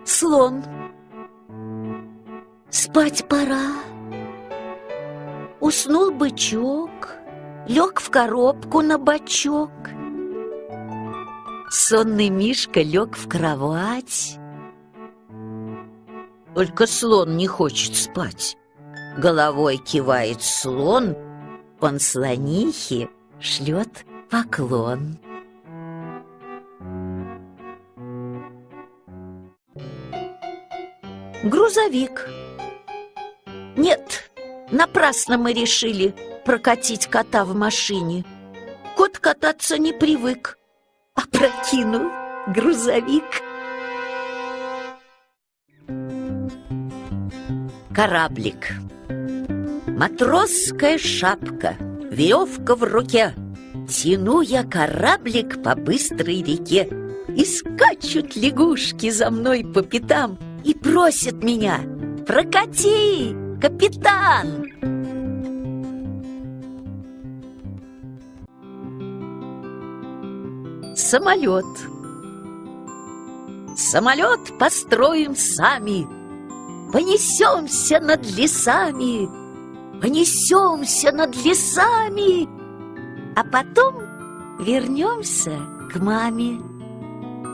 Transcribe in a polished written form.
Слон. Спать пора. Уснул бычок, лег в коробку на бочок. Сонный мишка лег в кровать. Только слон не хочет спать. Головой кивает слон, он слонихе шлет поклон. Грузовик. Нет, напрасно мы решили прокатить кота в машине. Кот кататься не привык, опрокинул грузовик. Кораблик. Матросская шапка, веревка в руке. Тяну я кораблик по быстрой реке, и скачут лягушки за мной по пятам и просят меня: прокати, капитан! Самолет. Самолет построим сами, понесемся над лесами, понесемся над лесами, а потом вернемся к маме.